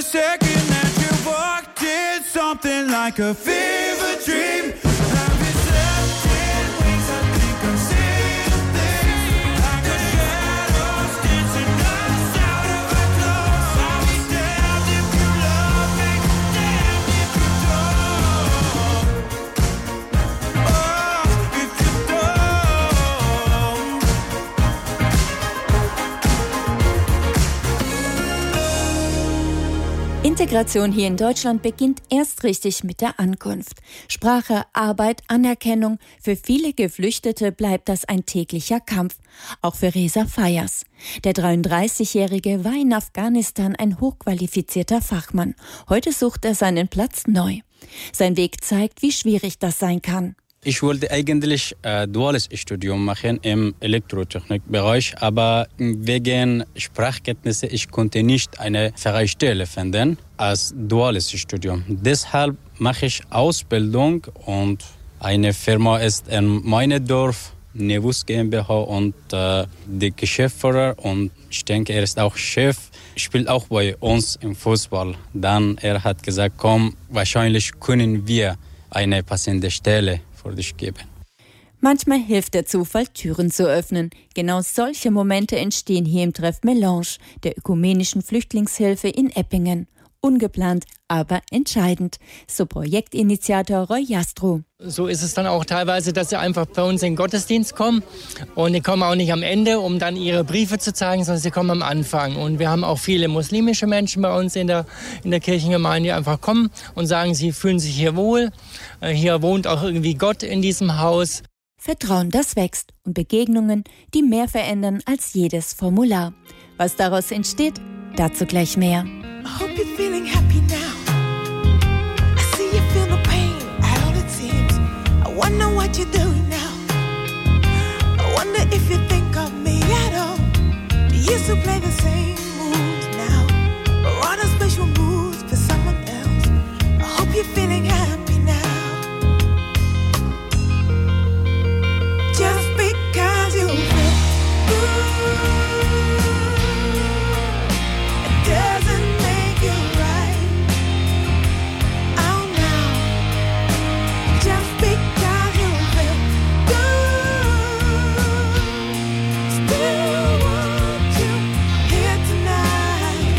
second that you walked in, something like a fever dream. Have you slept in wings? I think I'm seeing things like a shadow dancing us out of our clothes. I'll be damned if you love me, damned if you don't. Oh, if you don't. Integration hier in Deutschland beginnt erst richtig mit der Ankunft. Sprache, Arbeit, Anerkennung. Für viele Geflüchtete bleibt das ein täglicher Kampf. Auch für Reza Fayas. Der 33-Jährige war in Afghanistan ein hochqualifizierter Fachmann. Heute sucht er seinen Platz neu. Sein Weg zeigt, wie schwierig das sein kann. Ich wollte eigentlich duales Studium machen im Elektrotechnikbereich, aber wegen Sprachkenntnisse ich konnte nicht eine freie Stelle finden als duales Studium. Deshalb mache ich Ausbildung und eine Firma ist in meinem Dorf, Nevus GmbH, und der Geschäftsführer, und ich denke, er ist auch Chef, spielt auch bei uns im Fußball. Dann er hat gesagt, komm, wahrscheinlich können wir eine passende Stelle für dich geben. Manchmal hilft der Zufall, Türen zu öffnen. Genau solche Momente entstehen hier im Treff Melange, der ökumenischen Flüchtlingshilfe in Eppingen. Ungeplant, aber entscheidend. So Projektinitiator Roy Jastrow. So ist es dann auch teilweise, dass sie einfach bei uns in den Gottesdienst kommen. Und die kommen auch nicht am Ende, um dann ihre Briefe zu zeigen, sondern sie kommen am Anfang. Und wir haben auch viele muslimische Menschen bei uns in der Kirchengemeinde, die einfach kommen und sagen, sie fühlen sich hier wohl. Hier wohnt auch irgendwie Gott in diesem Haus. Vertrauen, das wächst. Und Begegnungen, die mehr verändern als jedes Formular. Was daraus entsteht, dazu gleich mehr. I hope you're feeling happy now. I see you feel the pain at all it seems. I wonder what you're doing now. I wonder if you think of me at all. You used to play the same moves now, or on a special moves for someone else. I hope you're feeling happy now. Just because you feel good, it doesn't make you right. Oh no. Just because you feel good, still want you here tonight.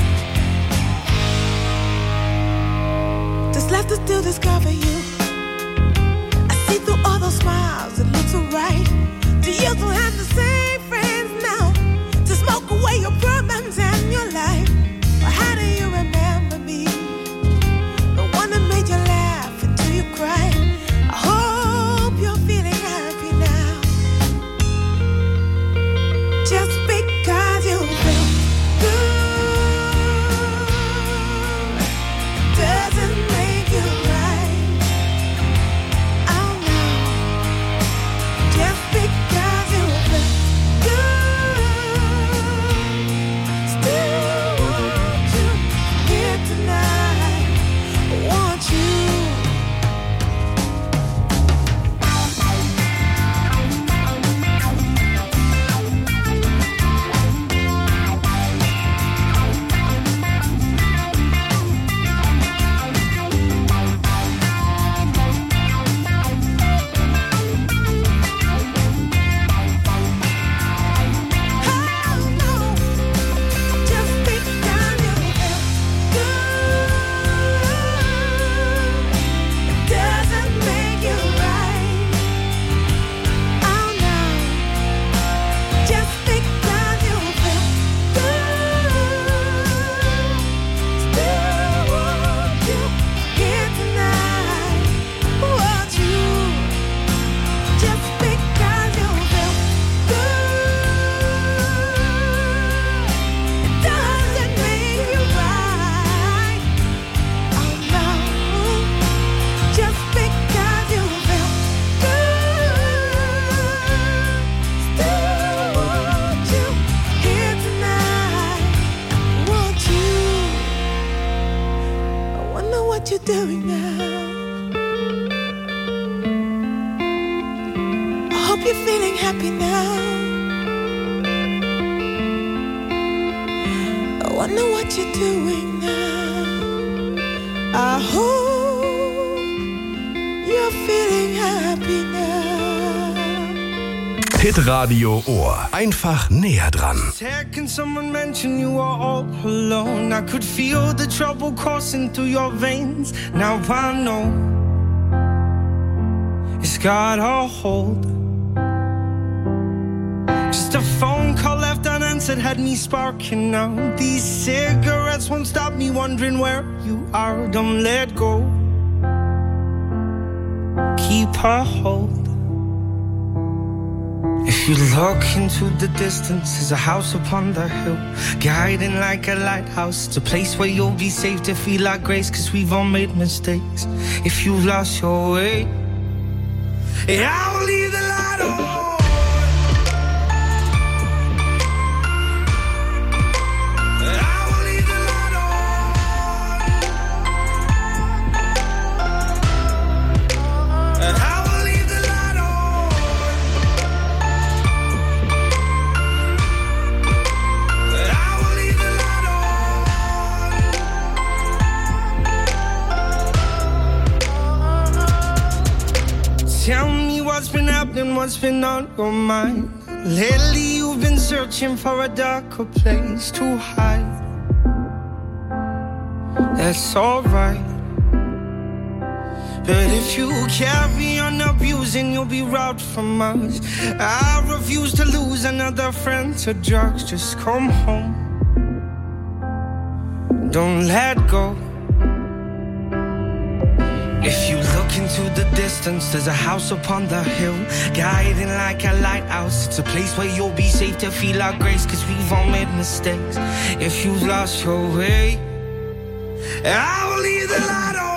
Just left us to discover you. I see through all those smiles, it looks alright. Do you still have the same friends now to smoke away your problems and your life? Or how do you remember me? The one that made you laugh until you cried. I hope you're feeling happy now. Just because you feel good doesn't make you right. Oh no. Just because you feel good, still want you here tonight. Want you. What you're doing now. I hope you're feeling happy now. I wonder what you're doing now. I hope you're feeling happy now. Hitradio Ohr. Einfach näher dran. Can someone mention you are all alone? I could feel the trouble coursing through your veins. Now I know it's got a hold. Just a phone call left unanswered had me sparking now. These cigarettes won't stop me wondering where you are. Don't let go. Keep a hold. If you look into the distance, there's a house upon the hill, guiding like a lighthouse. It's a place where you'll be safe to feel like grace, 'cause we've all made mistakes. If you've lost your way, I will leave the light on. Tell me what's been happening, what's been on your mind. Lately you've been searching for a darker place to hide. That's alright. But if you carry on abusing, you'll be robbed from us. I refuse to lose another friend to drugs. Just come home. Don't let go. If you look into the distance, there's a house upon the hill, guiding like a lighthouse. It's a place where you'll be safe to feel our grace, 'cause we've all made mistakes. If you've lost your way, I will leave the light on.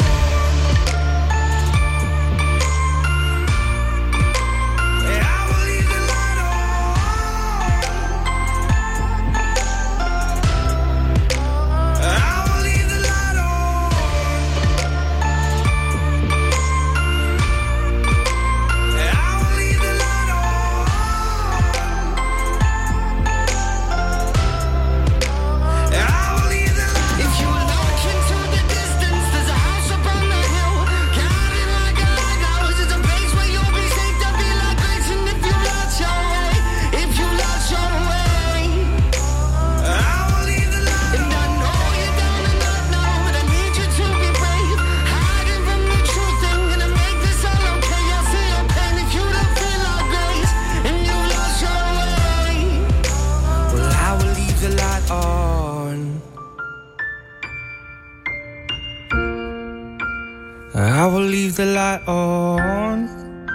I will leave the light on,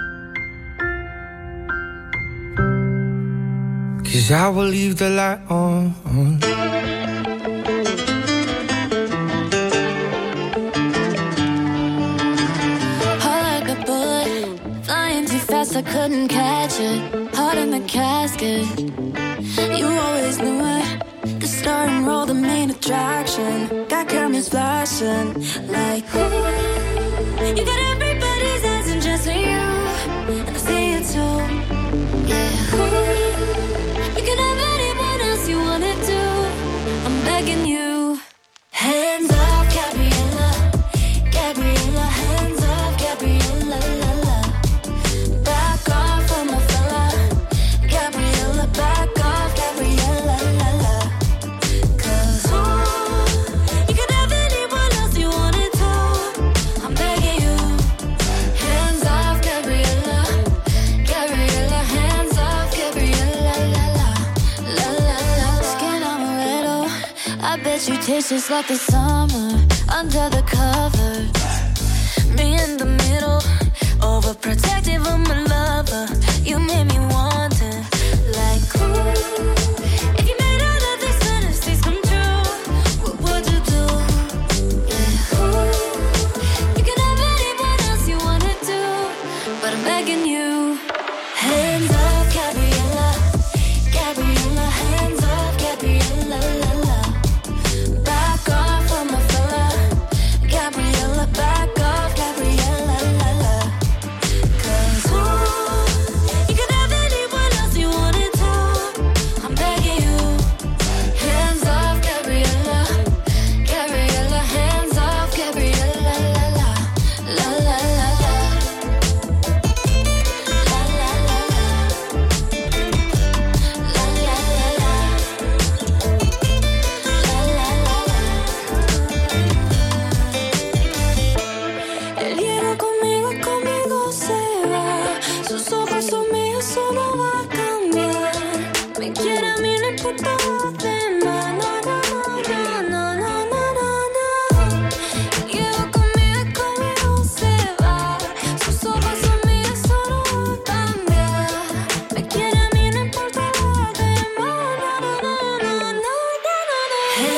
'cause I will leave the light on. Heart like a bullet, flying too fast, I couldn't catch it. Heart in the casket, you always knew it. The star and roll, the main attraction. Got cameras flashing like, ooh. You got everybody's eyes and just for you, and I see it too. Yeah, ooh. You can have anyone else you wanna do. I'm begging you. Hands off, Gabriella, Gabriella. Hands off, Gabriella, la la. Back off from my fella, Gabriella. Back off, Gabriella, la la. 'Cause ooh, you can have anyone else you wanna do. I'm begging you. Hands off, Gabriella, Gabriella. Hands off, Gabriella, la la, la la la. Skin amaretto, I bet you taste just like the summer under the covers. Me in the middle, overprotective of my lover. You made me wonder, like, ooh, if you made all of these fantasies come true, what would you do? Yeah, ooh, you can have anyone else you wanna do, but I'm begging you. Hands off, Gabriella, Gabriella. Hands off, Gabriella, la la. Back off from my fella, Gabriella. Back off, Gabriella, la la. 'Cause ooh, you can have anyone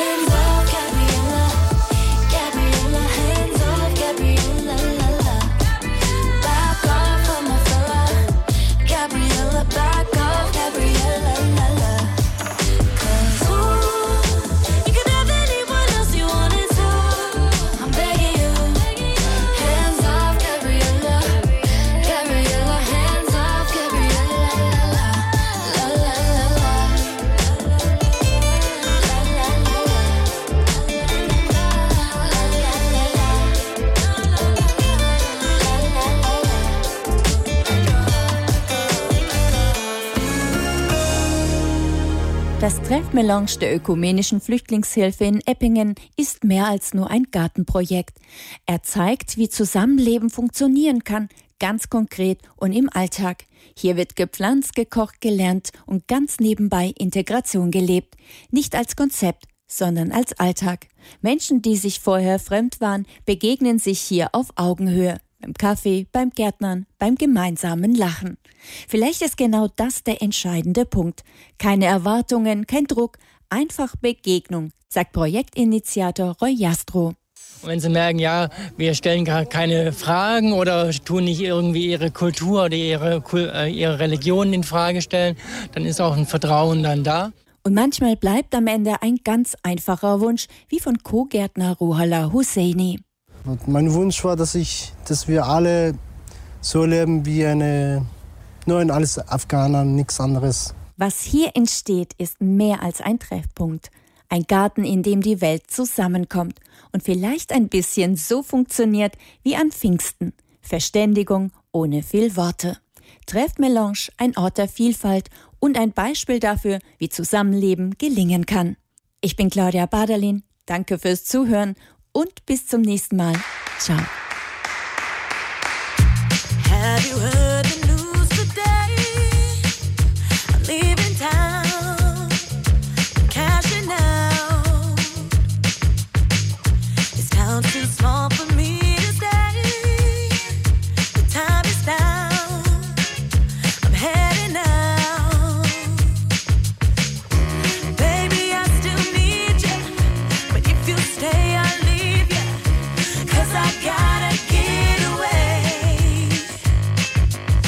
Hands off, Gabriella. Gabriella, hands off, Gabriella, la la. Back off of my fella. Gabriella, back off, Gabriella, la la. 'Cause ooh, you can have anyone else you wanted to. I'm begging you. Hands off, Gabriella. Gabriella, hands off, Gabriella, la la la la la la. Das Treffmelange der ökumenischen Flüchtlingshilfe in Eppingen ist mehr als nur ein Gartenprojekt. Er zeigt, wie Zusammenleben funktionieren kann, ganz konkret und im Alltag. Hier wird gepflanzt, gekocht, gelernt und ganz nebenbei Integration gelebt. Nicht als Konzept, sondern als Alltag. Menschen, die sich vorher fremd waren, begegnen sich hier auf Augenhöhe. Beim Kaffee, beim Gärtnern, beim gemeinsamen Lachen. Vielleicht ist genau das der entscheidende Punkt. Keine Erwartungen, kein Druck, einfach Begegnung, sagt Projektinitiator Roy Jastrow. Und wenn sie merken, ja, wir stellen gar keine Fragen oder tun nicht irgendwie ihre Kultur oder ihre Religion in Frage stellen, dann ist auch ein Vertrauen dann da. Und manchmal bleibt am Ende ein ganz einfacher Wunsch, wie von Co-Gärtner Ruhollah Husseini. Und mein Wunsch war, dass wir alle so leben wie nur ein alles Afghaner, nichts anderes. Was hier entsteht, ist mehr als ein Treffpunkt. Ein Garten, in dem die Welt zusammenkommt und vielleicht ein bisschen so funktioniert wie an Pfingsten. Verständigung ohne viel Worte. Treffmelange, ein Ort der Vielfalt und ein Beispiel dafür, wie Zusammenleben gelingen kann. Ich bin Claudia Baderlin, danke fürs Zuhören und bis zum nächsten Mal. Ciao. Have you heard the news today? I'm leaving town, cashing out. This town's too small for me to stay. The time is now, I'm heading out. Baby, I still need you, but if you stay, I'll leave you. 'Cause I gotta get away.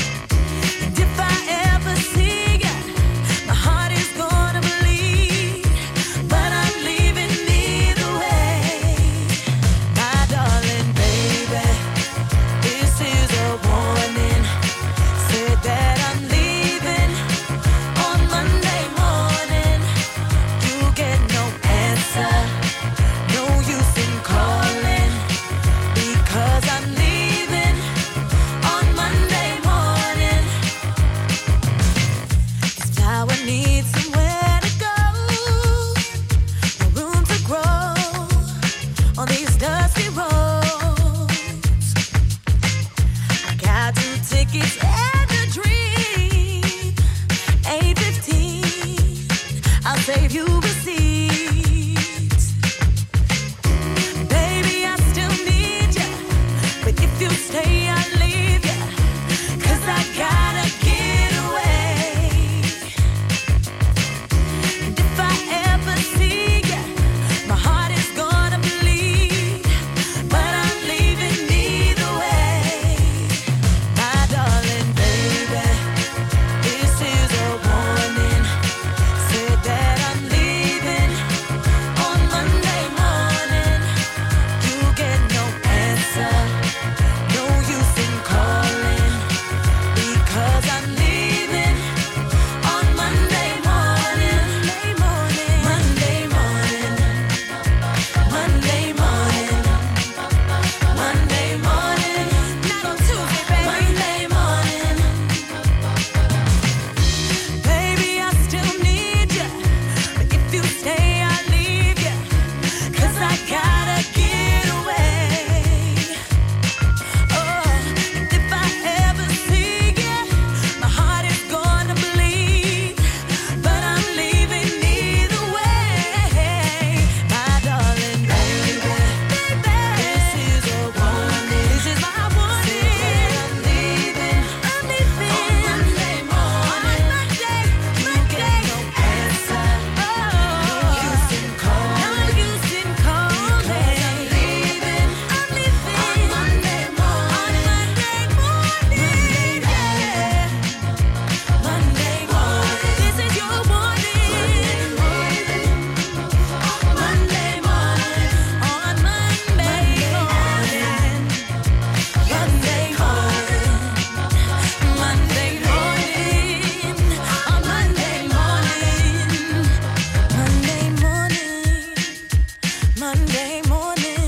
Monday morning.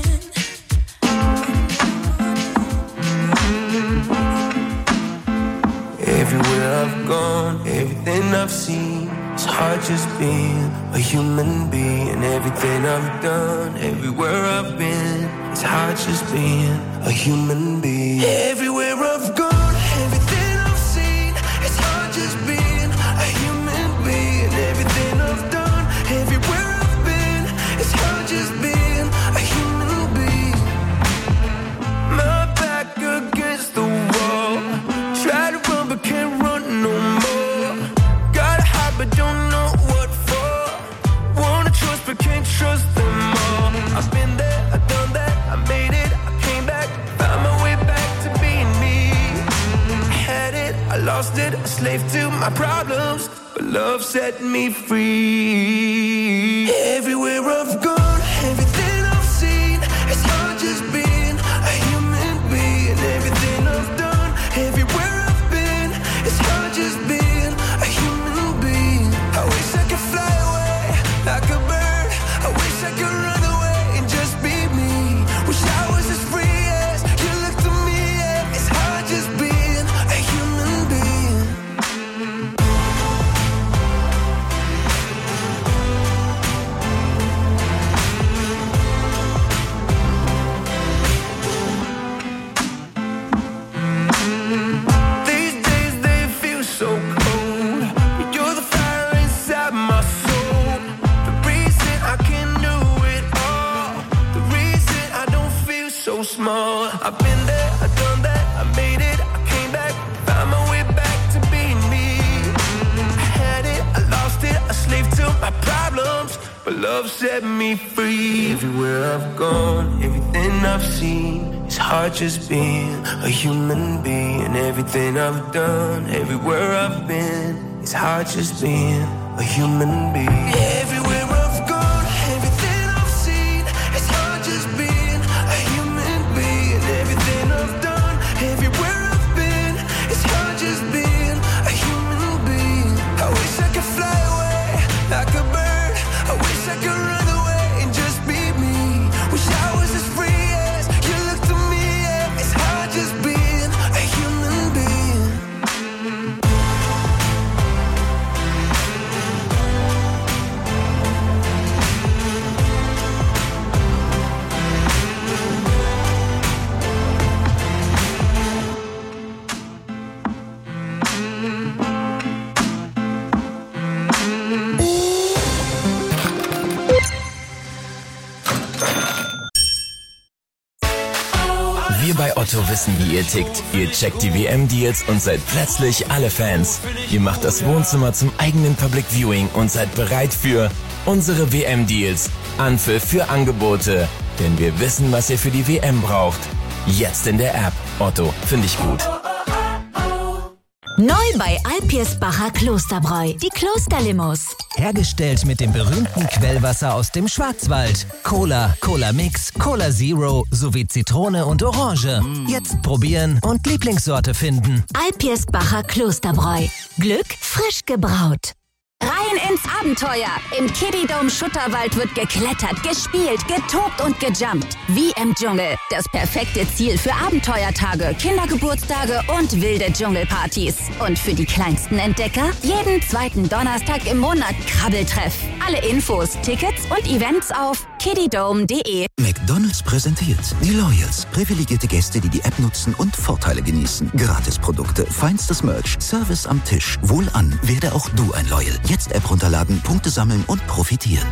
Everywhere I've gone, everything I've seen, it's hard just being a human being. Everything I've done, everywhere I've been, it's hard just being a human being. Everywhere I've gone, everything I've seen, it's hard just being a human being. Everything I've done, everywhere I've been, it's hard just being a human being. My back against the wall, try to run but can't run no more. Gotta hide but don't know what for. Wanna trust but can't trust them all. I've been there, I've done that, I made it, I came back, found my way back to being me. I had it, I lost it, a slave to my problems, but love set me free. Everywhere I've gone, everything I've seen, it's hard just being a human being. Everything I've done, everywhere I've been, it's hard just being a human being. I wish I could fly away like a bird. I wish I could run away and just be me. Wish I was as free as you look to me. Yeah. It's hard just being a human being. These days they feel so cold, but you're the fire inside my soul. The reason I can do it all, the reason I don't feel so small. I've been there, I've done that, I made it, I came back, found my way back to being me. I had it, I lost it, a slave to my problems, but love set me free. Everywhere I've gone, everything I've seen, it's hard just being a human being. Everything I've done, everywhere I've been, it's hard just being a human being. Everywhere I've gone, everything I've seen, it's hard just being a human being. Everything I've done, everywhere I've been, it's hard just being a human being. I wish I could fly away like a bird. I wish I could run away and just be me. Wish I was as free as you look to me. Yeah. It's hard just being a human being. Wir bei Otto wissen, wie ihr tickt. Ihr checkt die WM-Deals und seid plötzlich alle Fans. Ihr macht das Wohnzimmer zum eigenen Public Viewing und seid bereit für unsere WM-Deals. Anpfiff für Angebote. Denn wir wissen, was ihr für die WM braucht. Jetzt in der App. Otto, finde ich gut. Neu bei Alpirsbacher Klosterbräu, die Klosterlimos. Hergestellt mit dem berühmten Quellwasser aus dem Schwarzwald. Cola, Cola Mix, Cola Zero sowie Zitrone und Orange. Jetzt probieren und Lieblingssorte finden. Alpirsbacher Klosterbräu. Glück frisch gebraut. Rein ins Abenteuer! Im Kiddie-Dome Schutterwald wird geklettert, gespielt, getobt und gejumpt. Wie im Dschungel. Das perfekte Ziel für Abenteuertage, Kindergeburtstage und wilde Dschungelpartys. Und für die kleinsten Entdecker jeden zweiten Donnerstag im Monat Krabbeltreff. Alle Infos, Tickets und Events auf kiddiedome.de. McDonald's präsentiert die Loyals. Privilegierte Gäste, die die App nutzen und Vorteile genießen. Gratisprodukte, feinstes Merch, Service am Tisch. Wohlan, werde auch du ein Loyal. Jetzt App runterladen, Punkte sammeln und profitieren.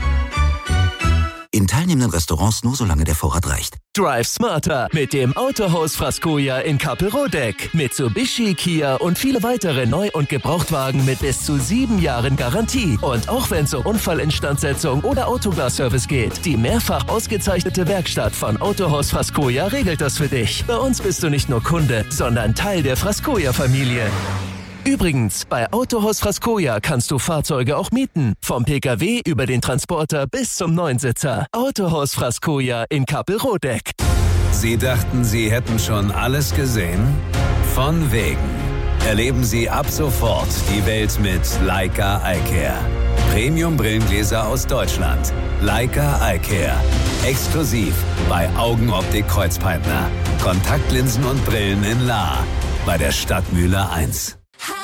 In teilnehmenden Restaurants nur solange der Vorrat reicht. Drive smarter mit dem Autohaus Frascoia in Kappelrodeck. Mitsubishi, Kia und viele weitere Neu- und Gebrauchtwagen mit bis zu 7 Jahren Garantie. Und auch wenn es um Unfallinstandsetzung oder Autoglas-Service geht, die mehrfach ausgezeichnete Werkstatt von Autohaus Frascoia regelt das für dich. Bei uns bist du nicht nur Kunde, sondern Teil der Frascoia-Familie. Übrigens, bei Autohaus Frascoia kannst du Fahrzeuge auch mieten. Vom Pkw über den Transporter bis zum Neunsitzer. Autohaus Frascoia in Kappelrodeck. Sie dachten, Sie hätten schon alles gesehen? Von wegen. Erleben Sie ab sofort die Welt mit Leica iCare. Premium-Brillengläser aus Deutschland. Leica iCare. Exklusiv bei Augenoptik Kreuzpeitner. Kontaktlinsen und Brillen in Lahr. Bei der Stadtmühle 1.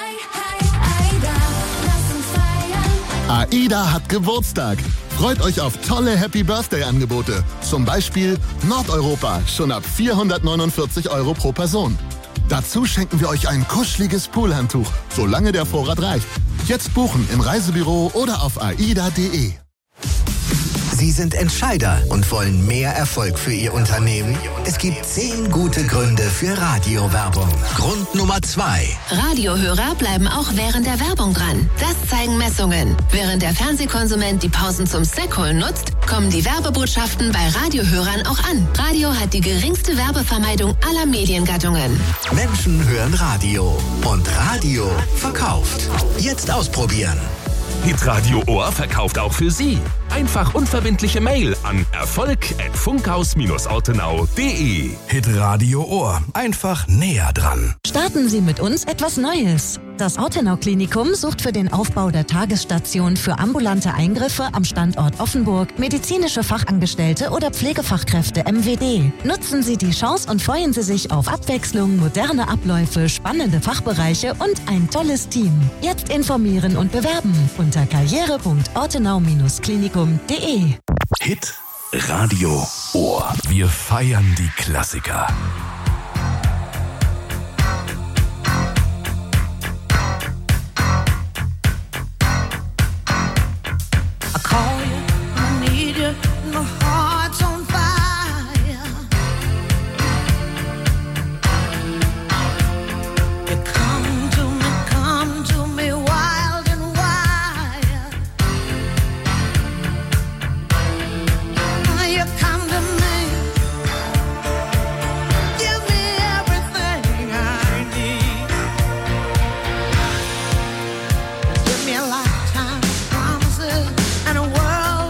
AIDA hat Geburtstag. Freut euch auf tolle Happy-Birthday-Angebote. Zum Beispiel Nordeuropa, schon ab 449 € pro Person. Dazu schenken wir euch ein kuscheliges Poolhandtuch, solange der Vorrat reicht. Jetzt buchen im Reisebüro oder auf aida.de. Sie sind Entscheider und wollen mehr Erfolg für Ihr Unternehmen? Es gibt 10 gute Gründe für Radiowerbung. Grund Nummer 2. Radiohörer bleiben auch während der Werbung dran. Das zeigen Messungen. Während der Fernsehkonsument die Pausen zum Snackholen nutzt, kommen die Werbebotschaften bei Radiohörern auch an. Radio hat die geringste Werbevermeidung aller Mediengattungen. Menschen hören Radio und Radio verkauft. Jetzt ausprobieren. Hitradio Ohr verkauft auch für Sie. Einfach unverbindliche Mail an erfolg@funkhaus-ortenau.de. Hitradio Ohr. Einfach näher dran. Starten Sie mit uns etwas Neues. Das Ortenau-Klinikum sucht für den Aufbau der Tagesstation für ambulante Eingriffe am Standort Offenburg medizinische Fachangestellte oder Pflegefachkräfte MWD. Nutzen Sie die Chance und freuen Sie sich auf Abwechslung, moderne Abläufe, spannende Fachbereiche und ein tolles Team. Jetzt informieren und bewerben unter karriere.ortenau-klinikum.de. Hit Radio Ohr. Wir feiern die Klassiker. Give me a lifetime of promises and a world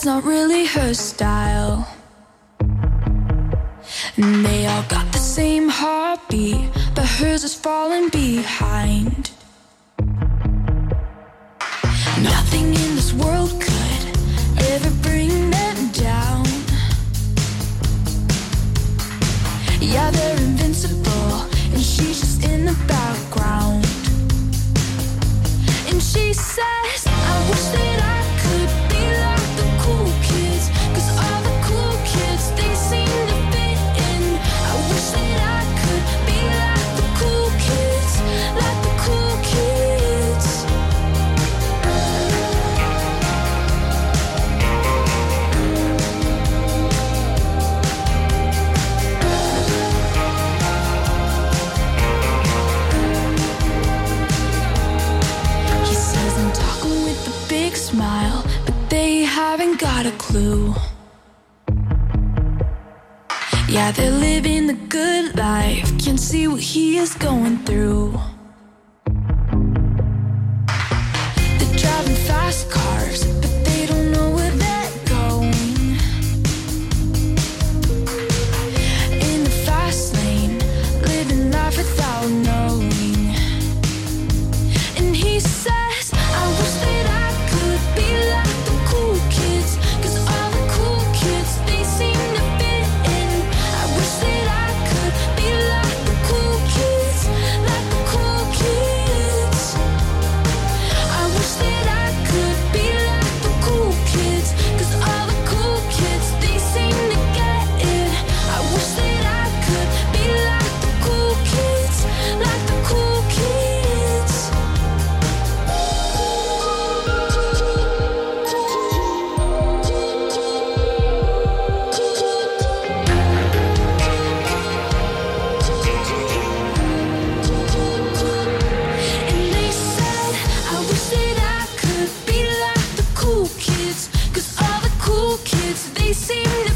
not really her style. And they all got the same heartbeat, but hers is falling behind. Nothing in this world could ever bring them down. Yeah, they're invincible, and she's just in the background. And she says, I wish that I could be like the cool kids, 'cause all the cool kids, they seem to fit in. I wish that I could be like the cool kids, like the cool kids. He says I'm talking with a big smile, but they haven't got a clue. Yeah, they're living the good life, can't see what he is going through. They're driving fast cars, but they don't know where they're going. In the fast lane, living life without knowing. And he says, I wish that I could be like the cool kids, 'cause all the cool kids, they seem to fit in. I wish that I could be like the cool kids, like the cool kids. I wish that I could be like the cool kids, 'cause all the cool kids, they seem to get it. I wish that I could be like the cool kids, like the cool kids. And they said, I wish that I could be like the cool kids, 'cause all the cool kids, they seem to